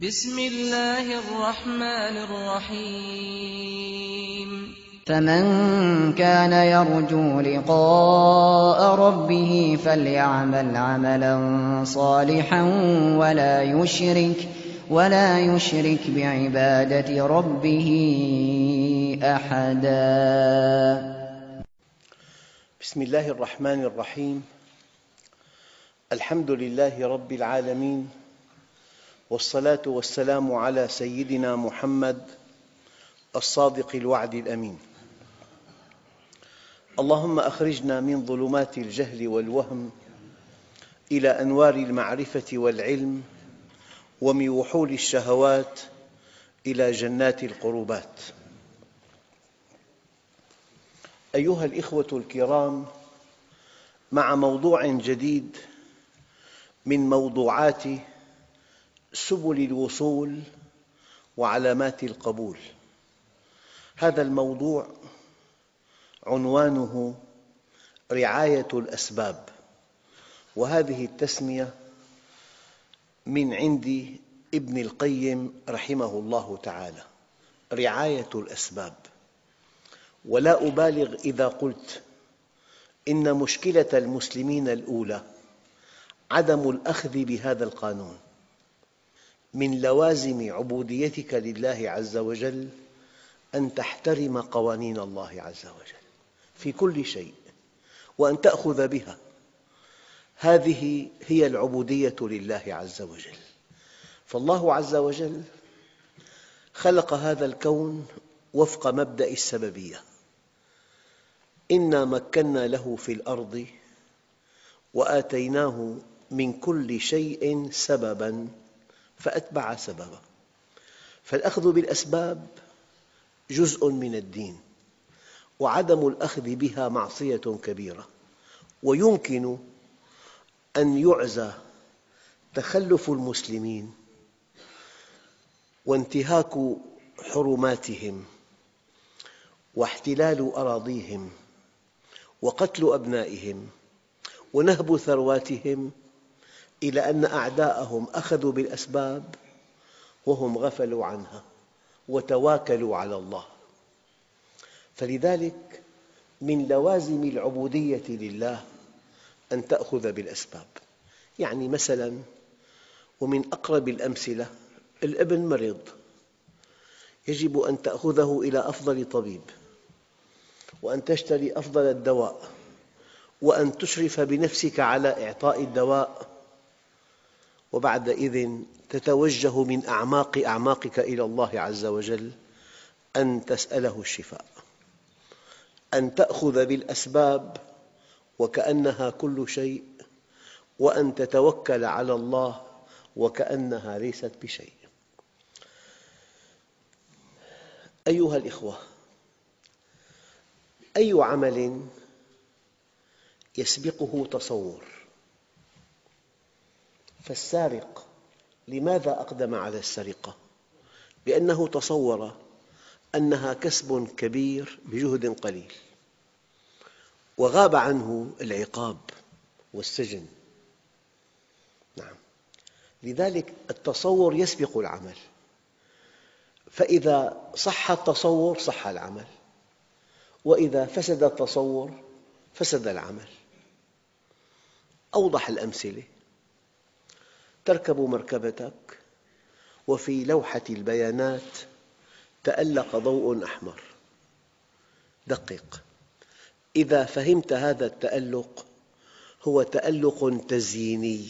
بسم الله الرحمن الرحيم فمن كان يرجو لقاء ربه فليعمل عملا صالحا ولا يشرك بعبادة ربه أحدا. بسم الله الرحمن الرحيم. الحمد لله رب العالمين، والصلاة والسلام على سيدنا محمد الصادق الوعد الأمين. اللهم أخرجنا من ظلمات الجهل والوهم إلى أنوار المعرفة والعلم، ومن وحول الشهوات إلى جنات القربات. أيها الإخوة الكرام، مع موضوع جديد من موضوعات سبل الوصول وعلامات القبول. هذا الموضوع عنوانه رعاية الأسباب، وهذه التسمية من عند ابن القيم رحمه الله تعالى، رعاية الأسباب. ولا أبالغ إذا قلت إن مشكلة المسلمين الأولى عدم الأخذ بهذا القانون. من لوازم عبوديتك لله عز وجل أن تحترم قوانين الله عز وجل في كل شيء، وأن تأخذ بها. هذه هي العبودية لله عز وجل. فالله عز وجل خلق هذا الكون وفق مبدأ السببية. إنا مكنا له في الأرض وآتيناه من كل شيء سبباً فأتبع سبباً. فالأخذ بالأسباب جزء من الدين، وعدم الأخذ بها معصية كبيرة، ويمكن أن يعزى تخلف المسلمين وانتهاك حرماتهم واحتلال أراضيهم وقتل أبنائهم ونهب ثرواتهم إلى أن أعداءهم أخذوا بالأسباب وهم غفلوا عنها وتواكلوا على الله. فلذلك من لوازم العبودية لله أن تأخذ بالأسباب. يعني مثلاً، ومن أقرب الأمثلة، الابن مرض، يجب أن تأخذه إلى أفضل طبيب، وأن تشتري أفضل الدواء، وأن تشرف بنفسك على إعطاء الدواء، وبعدئذ تتوجه من أعماق أعماقك إلى الله عز وجل أن تسأله الشفاء. أن تأخذ بالأسباب وكأنها كل شيء، وأن تتوكل على الله وكأنها ليست بشيء. أيها الإخوة، أي عمل يسبقه تصور؟ فالسارق لماذا أقدم على السرقة؟ لأنه تصور أنها كسب كبير بجهد قليل، وغاب عنه العقاب والسجن. نعم، لذلك التصور يسبق العمل. فإذا صح التصور صح العمل، وإذا فسد التصور فسد العمل. أوضح الأمثلة: تركب مركبتك وفي لوحة البيانات تألق ضوء أحمر. دقق، إذا فهمت هذا التألق هو تألق تزييني،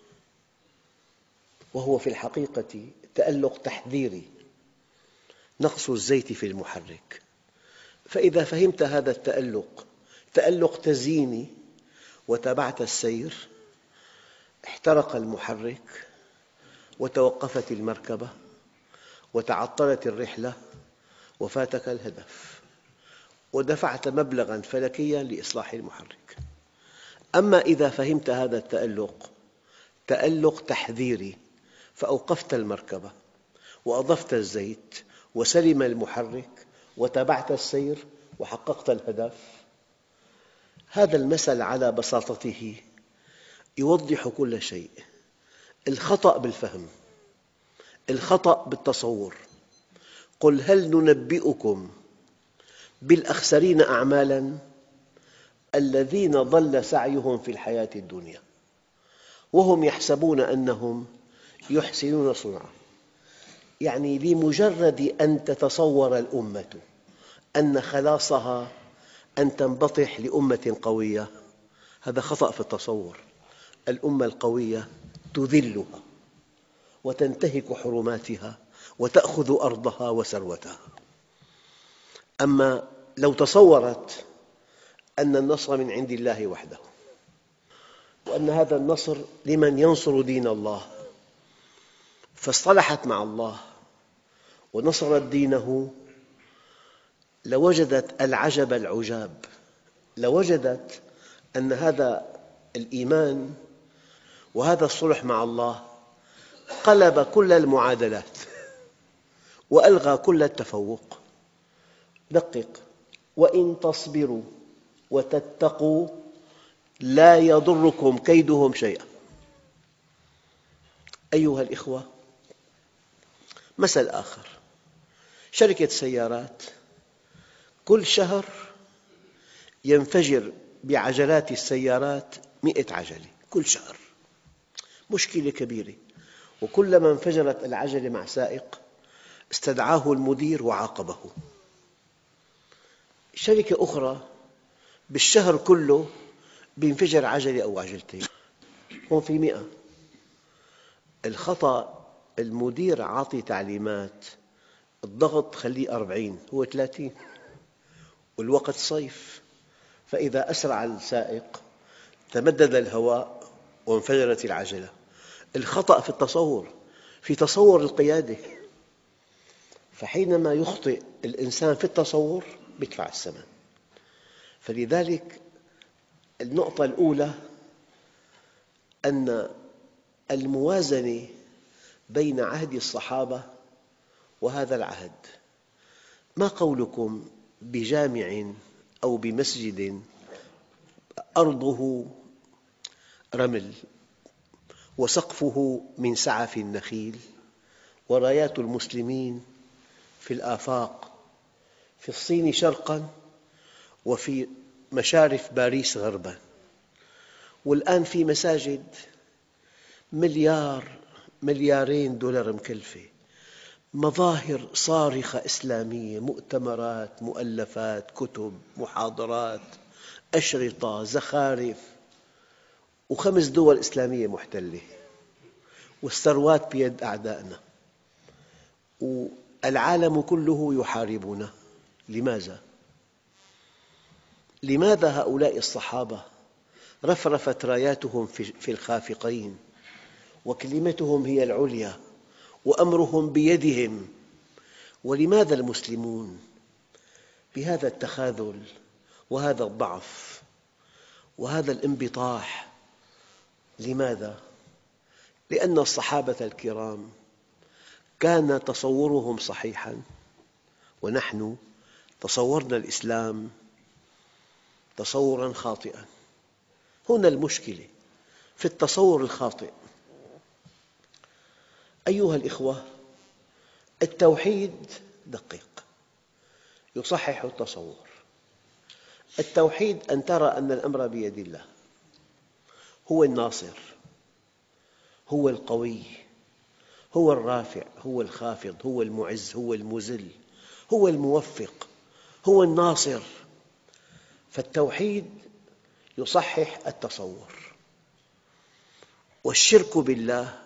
وهو في الحقيقة تألق تحذيري، نقص الزيت في المحرك. فإذا فهمت هذا التألق تألق تزييني وتابعت السير، احترق المحرك وتوقفت المركبة وتعطلت الرحلة وفاتك الهدف، ودفعت مبلغاً فلكياً لإصلاح المحرك. أما إذا فهمت هذا التألق تألق تحذيري، فأوقفت المركبة وأضفت الزيت وسلم المحرك وتابعت السير وحققت الهدف. هذا المثل على بساطته يوضح كل شيء. الخطأ بالفهم، الخطأ بالتصور. قل هل ننبئكم بالأخسرين أعمالاً الذين ضل سعيهم في الحياة الدنيا وهم يحسبون أنهم يحسنون صنعاً. يعني بمجرد أن تتصور الأمة أن خلاصها أن تنبطح لأمة قوية، هذا خطأ في التصور. الأمة القوية تذلها وتنتهك حرماتها وتأخذ أرضها وثروتها. أما لو تصورت أن النصر من عند الله وحده، وأن هذا النصر لمن ينصر دين الله، فاصطلحت مع الله ونصرت دينه، لوجدت العجب العجاب، لوجدت أن هذا الإيمان وهذا الصلح مع الله قلب كل المعادلات وألغى كل التفوق. دقق: وإن تصبروا وتتقوا لا يضركم كيدهم شيئا. أيها الإخوة، مثل آخر: شركة سيارات كل شهر ينفجر بعجلات السيارات 100 عجلة كل شهر، مشكلة كبيرة. وكلما انفجرت العجلة مع سائق استدعاه المدير وعاقبه. شركة أخرى بالشهر كله ينفجر عجلة أو عجلتين، هون في 100. الخطأ المدير عاطي تعليمات الضغط خليه 40 هو 30، والوقت صيف، فإذا أسرع السائق تمدد الهواء وانفجرت العجلة. الخطأ في التصور، في تصور القيادة. فحينما يخطئ الإنسان في التصور يدفع الثمن. فلذلك النقطة الأولى أن الموازنة بين عهد الصحابة وهذا العهد. ما قولكم بجامع أو بمسجد أرضه رمل وسقفه من سعف النخيل ورايات المسلمين في الآفاق، في الصين شرقاً وفي مشارف باريس غرباً، والآن في مساجد مليارين دولار مكلفة، مظاهر صارخة إسلامية، مؤتمرات، مؤلفات، كتب، محاضرات، أشرطة، زخارف، و5 دول إسلامية محتلة، والثروات بيد أعدائنا، والعالم كله يحاربنا. لماذا؟ لماذا هؤلاء الصحابة رفرفت راياتهم في الخافقين وكلمتهم هي العليا وأمرهم بيدهم؟ ولماذا المسلمون بهذا التخاذل وهذا الضعف وهذا الانبطاح؟ لماذا؟ لأن الصحابة الكرام كان تصورهم صحيحاً، ونحن تصورنا الإسلام تصوراً خاطئاً. هنا المشكلة في التصور الخاطئ. أيها الإخوة، التوحيد دقيق يصحح التصور. التوحيد أن ترى أن الأمر بيد الله، هو الناصر، هو القوي، هو الرافع، هو الخافض، هو المعز، هو المذل، هو الموفق، هو الناصر. فالتوحيد يصحح التصور، والشرك بالله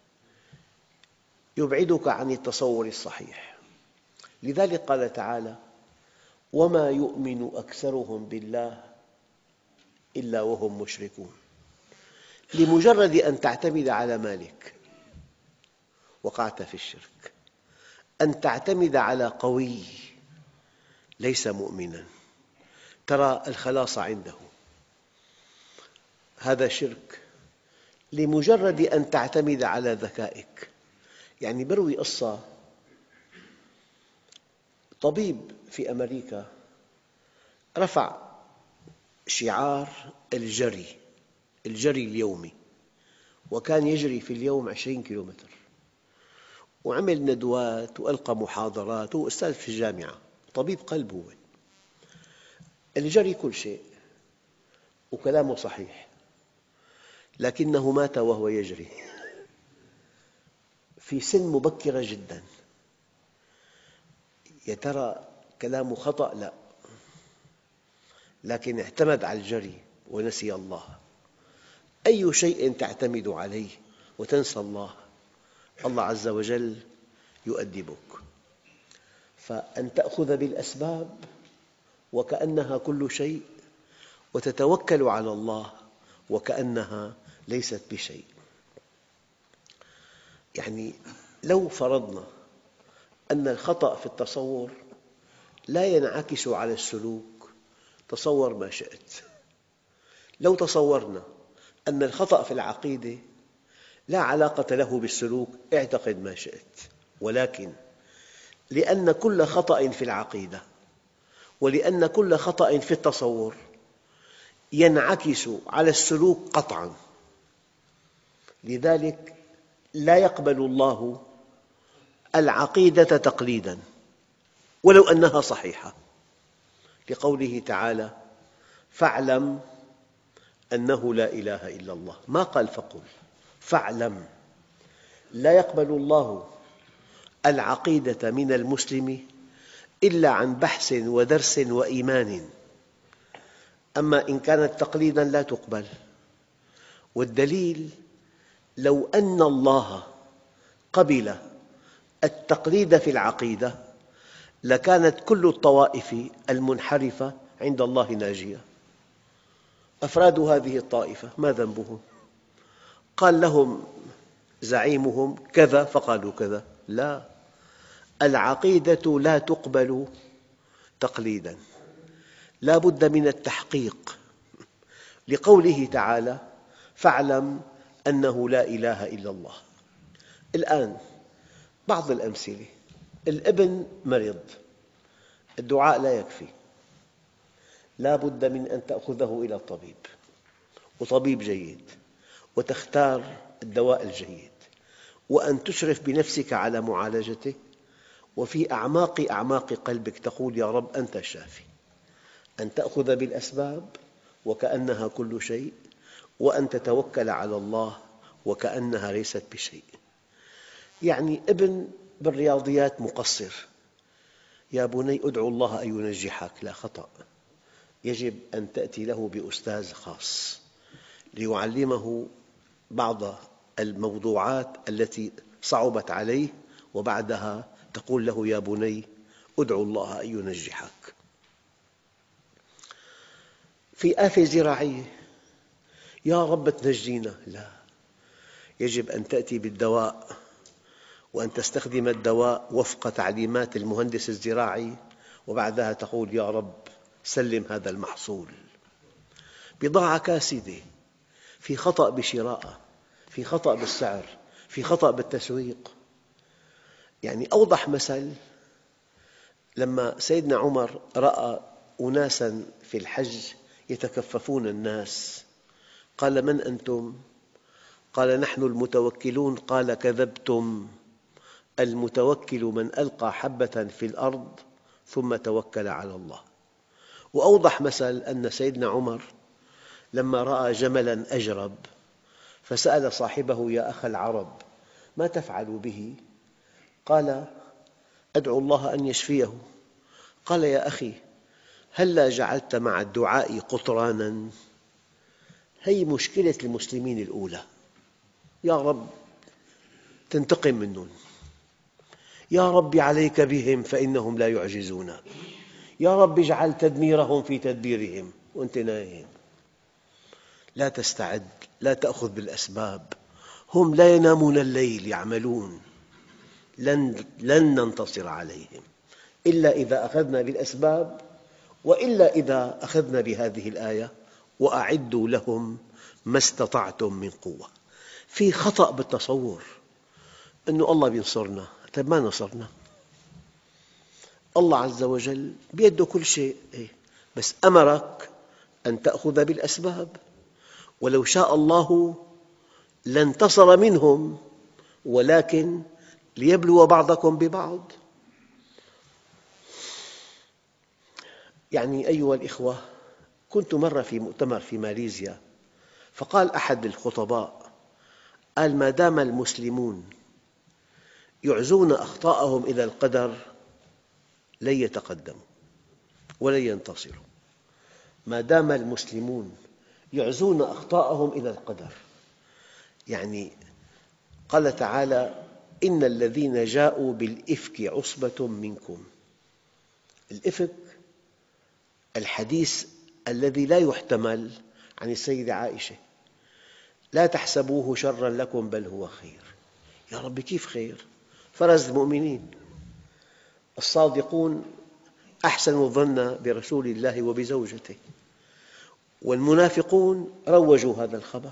يبعدك عن التصور الصحيح. لذلك قال تعالى: وما يؤمن أكثرهم بالله إلا وهم مشركون. لمجرد أن تعتمد على مالك وقعت في الشرك، أن تعتمد على قوي ليس مؤمناً ترى الخلاص عنده، هذا شرك. لمجرد أن تعتمد على ذكائك، يعني بروي قصة طبيب في أمريكا رفع شعار الجري اليومي، وكان يجري في اليوم 20 كيلومتر، وعمل ندوات وألقى محاضرات، هو أستاذ في الجامعة، طبيب قلب هو. الجري كل شيء وكلامه صحيح، لكنه مات وهو يجري في سن مبكرة جدا. يا ترى كلامه خطأ؟ لا، لكن اعتمد على الجري ونسي الله. أي شيء تعتمد عليه وتنسى الله، الله عز وجل يؤدبك. فأن تأخذ بالأسباب وكأنها كل شيء، وتتوكل على الله وكأنها ليست بشيء. يعني لو فرضنا أن الخطأ في التصور لا ينعكس على السلوك، تصور ما شئت. لو تصورنا أن الخطأ في العقيدة لا علاقة له بالسلوك، اعتقد ما شئت. ولكن لأن كل خطأ في العقيدة ولأن كل خطأ في التصور ينعكس على السلوك قطعاً، لذلك لا يقبل الله العقيدة تقليداً ولو أنها صحيحة، لقوله تعالى: فاعلم أنه لا إله إلا الله. ما قال فقل، فاعلم. لا يقبل الله العقيدة من المسلم إلا عن بحث ودرس وإيمان، أما إن كانت تقليداً لا تقبل. والدليل: لو أن الله قبل التقليد في العقيدة لكانت كل الطوائف المنحرفة عند الله ناجية. أفراد هذه الطائفة ما ذنبهم؟ قال لهم زعيمهم كذا فقالوا كذا. لا، العقيدة لا تقبل تقليداً، لا بد من التحقيق، لقوله تعالى: فاعلم أنه لا إله إلا الله. الآن بعض الأمثلة: الابن مرض، الدعاء لا يكفي، لا بد من أن تأخذه إلى الطبيب، وطبيب جيد، وتختار الدواء الجيد، وأن تشرف بنفسك على معالجته، وفي أعماق قلبك تقول: يا رب أنت الشافي. أن تأخذ بالأسباب وكأنها كل شيء، وأن تتوكل على الله وكأنها ليست بشيء. يعني ابن بالرياضيات مقصر، يا بني ادعو الله أن ينجحك، لا، خطأ. يجب أن تأتي له بأستاذ خاص ليعلمه بعض الموضوعات التي صعبت عليه، وبعدها تقول له: يا بني ادعو الله أن ينجحك. في آفة زراعية، يا رب تنجينا، لا، يجب أن تأتي بالدواء وأن تستخدم الدواء وفق تعليمات المهندس الزراعي، وبعدها تقول: يا رب سلم هذا المحصول. بضاعة كاسدة، في خطأ بشرائها، في خطأ بالسعر، في خطأ بالتسويق. يعني أوضح مثل: لما سيدنا عمر رأى أناساً في الحج يتكففون الناس، قال: من أنتم؟ قال: نحن المتوكلون. قال: كذبتم، المتوكل من ألقى حبة في الأرض ثم توكل على الله. وأوضح مثل أن سيدنا عمر لما رأى جملاً أجرب فسأل صاحبه: يا أخ العرب، ما تفعل به؟ قال: أدعو الله أن يشفيه. قال: يا أخي، هلَّا جعلت مع الدعاء قطراناً؟ هذه مشكلة المسلمين الأولى، يا رب تنتقم منهم، يا رب عليك بهم فإنهم لا يعجزونك، يا رب اجعل تدميرهم في تدبيرهم، وأنت نايم. لا تستعد، لا تأخذ بالأسباب. هم لا ينامون الليل يعملون، لن ننتصر عليهم إلا إذا أخذنا بالأسباب، وإلا إذا أخذنا بهذه الآية: وأعدوا لهم ما استطعتم من قوة. في خطأ بالتصور أن الله بينصرنا، طيب ما نصرنا. الله عز وجل بيده كل شيء، بس أمرك أن تأخذ بالأسباب، ولو شاء الله لانتصر منهم، ولكن ليبلو بعضكم ببعض. يعني أيها الإخوة، كنت مرة في مؤتمر في ماليزيا، فقال أحد الخطباء، قال: ما دام المسلمون يعزون أخطاءهم إلى القدر لن يتقدموا ولن ينتصروا. ما دام المسلمون يعزون أخطاءهم إلى القدر، يعني قال تعالى: إن الذين جاءوا بالإفك عصبة منكم. الإفك الحديث الذي لا يحتمل عن السيدة عائشة: لا تحسبوه شراً لكم بل هو خير. يا رب، كيف خير؟ فرز المؤمنين الصادقون أحسنوا الظن برسول الله وبزوجته، والمنافقون روجوا هذا الخبر.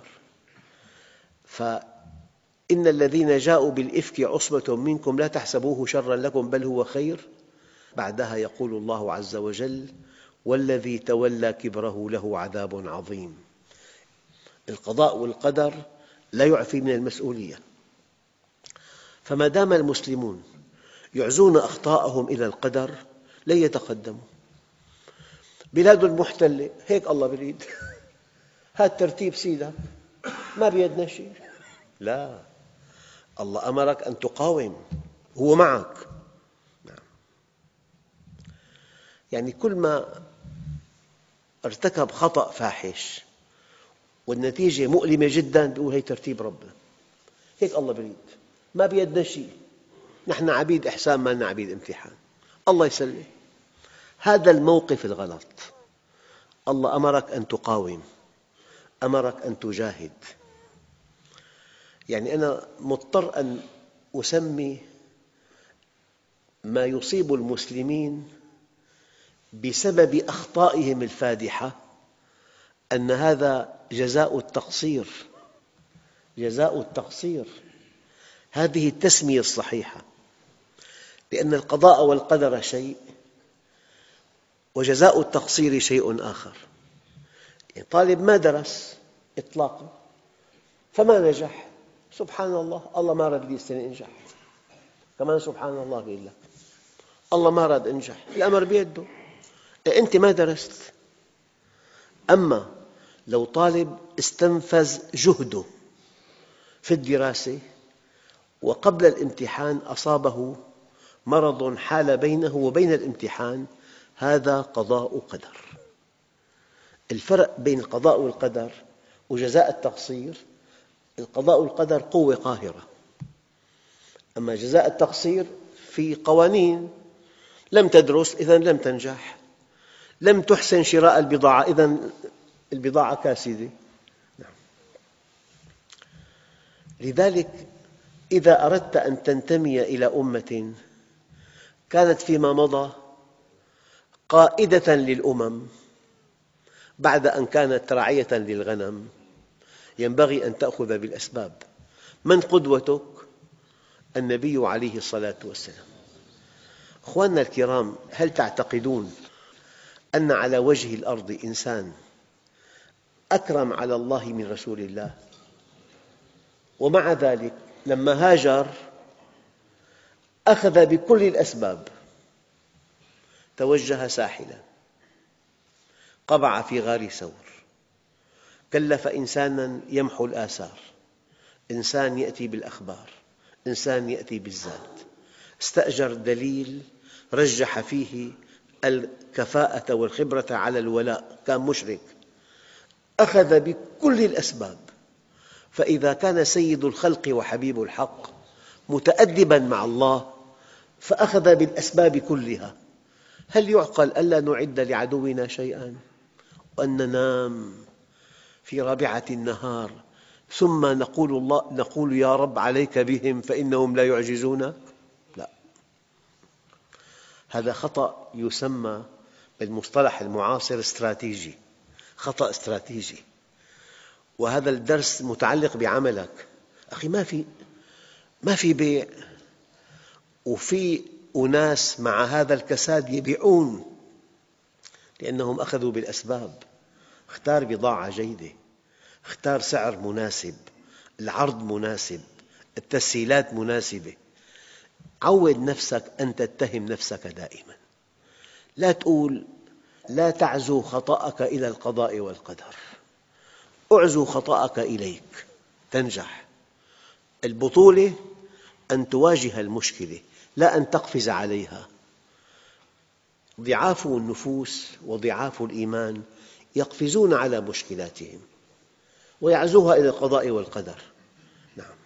فإن الذين جاءوا بالإفك عصبة منكم لا تحسبوه شراً لكم بل هو خير. بعدها يقول الله عز وجل: والذي تولى كبره له عذاب عظيم. القضاء والقدر لا يعفي من المسؤولية. فما دام المسلمون يعزون أخطاءهم إلى القدر لن يتقدموا. بلاد المحتلة هيك الله يريد، هذا ترتيب سيدك، ما بيدنا شيء. لا، الله أمرك أن تقاوم، هو معك. يعني كل ما ارتكب خطأ فاحش والنتيجة مؤلمة جداً يقول: هي ترتيب ربنا، هيك الله يريد، ما بيدنا شيء، نحن عبيد إحسان، ما لنا عبيد امتحان، الله يسلم. هذا الموقف الغلط. الله أمرك أن تقاوم، أمرك أن تجاهد. يعني أنا مضطر أن أسمي ما يصيب المسلمين بسبب أخطائهم الفادحة أن هذا جزاء التقصير. جزاء التقصير، هذه التسمية الصحيحة، لأن القضاء والقدر شيء وجزاء التقصير شيء آخر. يعني طالب ما درس إطلاقاً فما نجح، سبحان الله، الله ما راد لي السنة أنجح، كمان سبحان الله بيقول لك الله ما راد أنجح، الأمر بيده، أنت ما درست. أما لو طالب استنفذ جهده في الدراسة وقبل الامتحان أصابه مرض حال بينه وبين الامتحان، هذا قضاء قدر. الفرق بين القضاء والقدر وجزاء التقصير: القضاء والقدر قوة قاهرة، أما جزاء التقصير في قوانين. لم تدرس إذن لم تنجح، لم تحسن شراء البضاعة إذن البضاعة كاسدة. لذلك إذا أردت أن تنتمي إلى أمة كانت فيما مضى قائدة للأمم بعد أن كانت راعية للغنم، ينبغي أن تأخذ بالأسباب. من قدوتك؟ النبي عليه الصلاة والسلام. أخواننا الكرام، هل تعتقدون أن على وجه الأرض إنسان أكرم على الله من رسول الله؟ ومع ذلك لما هاجر أخذ بكل الأسباب، توجه ساحلاً، قبع في غار ثور، كلف إنساناً يمحو الآثار، إنسان يأتي بالأخبار، إنسان يأتي بالزاد، استأجر دليل رجح فيه الكفاءة والخبرة على الولاء، كان مشرك، أخذ بكل الأسباب. فإذا كان سيد الخلق وحبيب الحق متأدباً مع الله فأخذ بالأسباب كلها، هل يعقل ألا نعد لعدونا شيئاً وأن ننام في رابعة النهار ثم نقول يا رب عليك بهم فإنهم لا يعجزونك؟ لا، هذا خطأ يسمى بالمصطلح المعاصر استراتيجي، خطأ استراتيجي. وهذا الدرس متعلق بعملك. أخي، ما في بيع، وفي أناس مع هذا الكساد يبيعون لأنهم أخذوا بالأسباب. اختار بضاعة جيدة، اختار سعر مناسب، العرض مناسب، التسهيلات مناسبة، عود نفسك أن تتهم نفسك دائما. لا تقول لا تعزو خطأك إلى القضاء والقدر، اعزو خطأك إليك تنجح. البطولة أن تواجه المشكلة لا أن تقفز عليها. ضعاف النفوس وضعاف الإيمان يقفزون على مشكلاتهم ويعزوها إلى القضاء والقدر. نعم.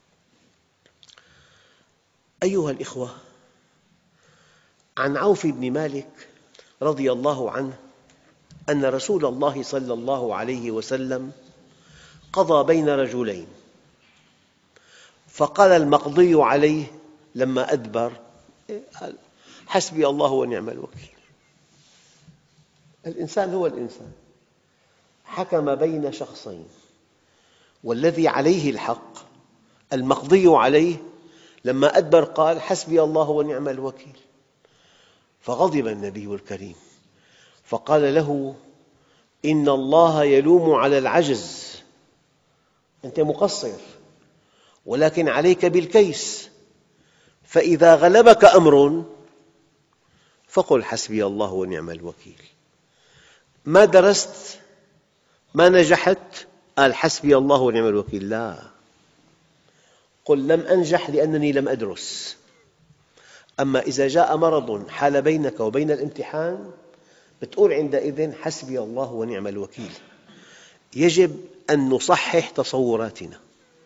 أيها الإخوة، عن عوف بن مالك رضي الله عنه أن رسول الله صلى الله عليه وسلم قضى بين رجلين، فقال المقضي عليه لما أدبر: حسبي الله ونعم الوكيل. الإنسان هو الإنسان، حكم بين شخصين والذي عليه الحق المقضي عليه لما أدبر قال: حسبي الله ونعم الوكيل. فغضب النبي الكريم فقال له: إن الله يلوم على العجز، أنت مقصر ولكن عليك بالكيس، فإذا غلبك أمر فقل حسبي الله ونعم الوكيل. ما درست، ما نجحت، قال حسبي الله ونعم الوكيل. لا، قل لم أنجح لأنني لم أدرس. أما إذا جاء مرض حال بينك وبين الامتحان بتقول عندئذ حسبي الله ونعم الوكيل. يجب أن نصحح تصوراتنا.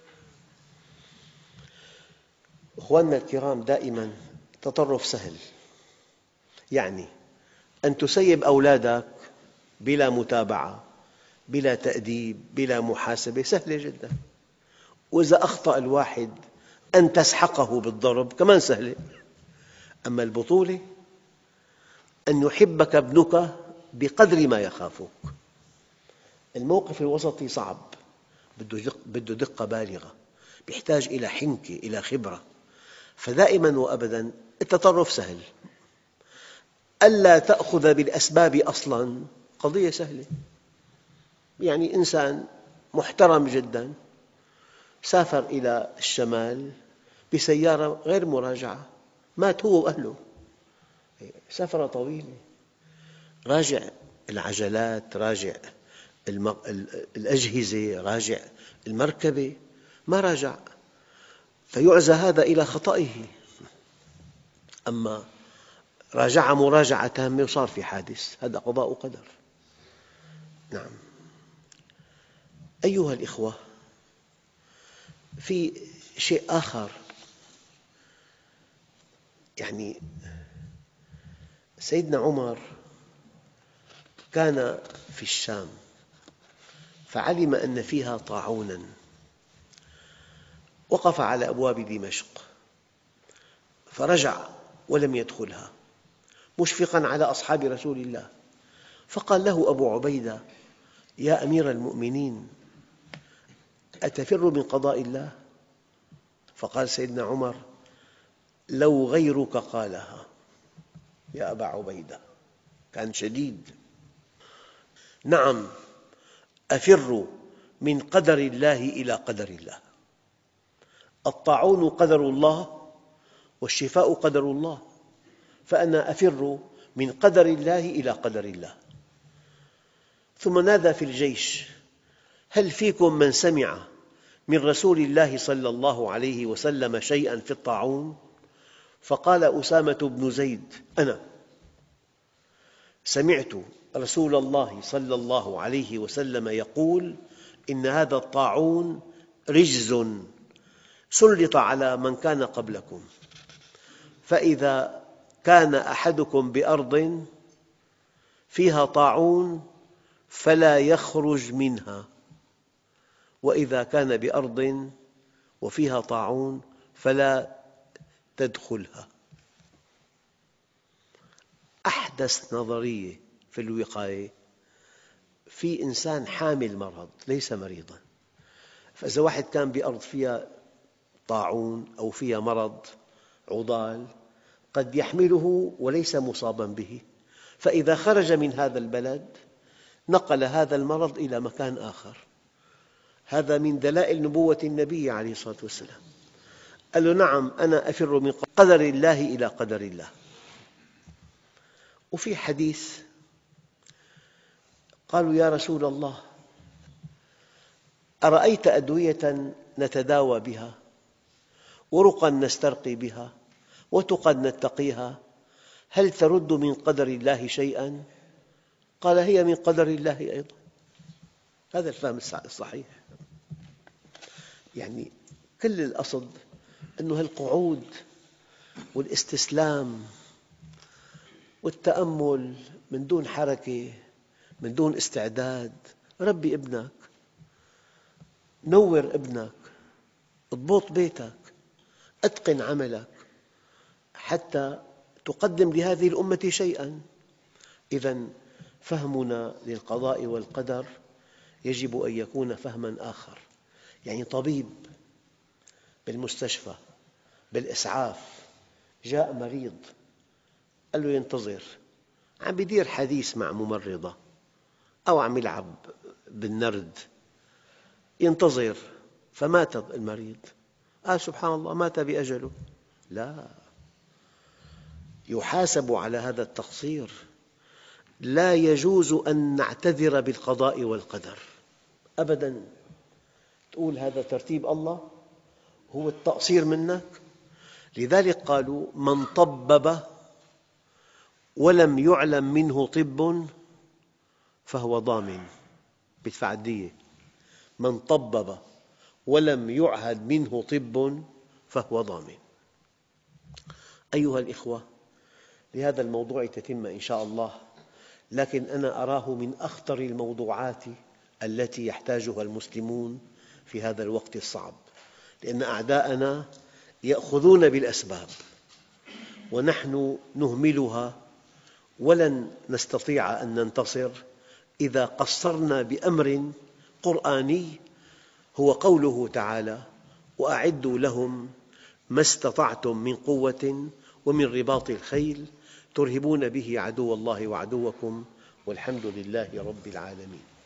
أخواننا الكرام، دائما التطرف سهل، يعني أن تسيب أولادك بلا متابعة بلا تأديب بلا محاسبة سهلة جدا، وإذا أخطأ الواحد أن تسحقه بالضرب كمان سهلة. أما البطولة أن يحبك ابنك بقدر ما يخافك. الموقف الوسطي صعب، بده دقة بالغة، يحتاج إلى حنكة، إلى خبرة. فدائما وأبدا التطرف سهل. ألا تأخذ بالأسباب أصلا قضية سهلة. يعني إنسان محترم جدا سافر إلى الشمال بسيارة غير مراجعة، مات هو وأهله، سفرة طويلة، راجع العجلات، راجع الأجهزة، راجع المركبة، ما راجع، فيعزى هذا إلى خطئه. أما راجع مراجعة تامة وصار في حادث، هذا قضاء وقدر. نعم. أيها الإخوة، في شيء آخر، يعني سيدنا عمر كان في الشام فعلم أن فيها طاعوناً، وقف على أبواب دمشق فرجع ولم يدخلها مشفقاً على أصحاب رسول الله. فقال له أبو عبيدة: يا أمير المؤمنين، أتفر من قضاء الله؟ فقال سيدنا عمر: لو غيرك قالها يا أبا عبيدة. كان شديد. نعم، أفر من قدر الله إلى قدر الله. الطاعون قدر الله والشفاء قدر الله، فأنا أفر من قدر الله إلى قدر الله. ثم نادى في الجيش: هل فيكم من سمع من رسول الله صلى الله عليه وسلم شيئاً في الطاعون؟ فقال أسامة بن زيد: أنا سمعت رسول الله صلى الله عليه وسلم يقول: إن هذا الطاعون رجز سلط على من كان قبلكم، فإذا كان أحدكم بأرض فيها طاعون فلا يخرج منها، وإذا كان بأرض وفيها طاعون فلا تدخلها. أحدث نظرية في الوقاية. في إنسان حامل مرض ليس مريضاً، فإذا واحد كان بأرض فيها طاعون أو فيها مرض عضال قد يحمله وليس مصاباً به، فإذا خرج من هذا البلد نقل هذا المرض إلى مكان آخر. هذا من دلائل نبوة النبي عليه الصلاة والسلام. قال له نعم، أنا أفر من قدر الله إلى قدر الله. وفي حديث قالوا يا رسول الله أرأيت أدوية نتداوى بها ورقا نسترقي بها وتقى نتقيها، هل ترد من قدر الله شيئا؟ قال هي من قدر الله أيضا. هذا الفهم الصحيح. يعني كل القصد أنه القعود والاستسلام والتأمل من دون حركة، من دون استعداد. ربي ابنك، نور ابنك، اضبط بيتك، أتقن عملك حتى تقدم لهذه الأمة شيئا. إذن فهمنا للقضاء والقدر يجب أن يكون فهما آخر. يعني طبيب بالمستشفى بالإسعاف جاء مريض، قال له ينتظر، عم يدير حديث مع ممرضة أو عم يلعب بالنرد، ينتظر، فمات المريض. قال سبحان الله مات بأجله. لا، يحاسب على هذا التقصير. لا يجوز أن نعتذر بالقضاء والقدر أبداً. تقول هذا ترتيب الله، هو التقصير منك. لذلك قالوا من طبب ولم يعلم منه طب فهو ضامن، يدفع الدية. من طبب ولم يعهد منه طب فهو ضامن. أيها الإخوة، لهذا الموضوع تتمة إن شاء الله، لكن أنا أراه من أخطر الموضوعات التي يحتاجها المسلمون في هذا الوقت الصعب، لأن أعداءنا يأخذون بالأسباب ونحن نهملها، ولن نستطيع أن ننتصر إذا قصرنا بأمر قرآني هو قوله تعالى: وأعدوا لهم ما استطعتم من قوة ومن رباط الخيل ترهبون به عدو الله وعدوكم والحمد لله رب العالمين.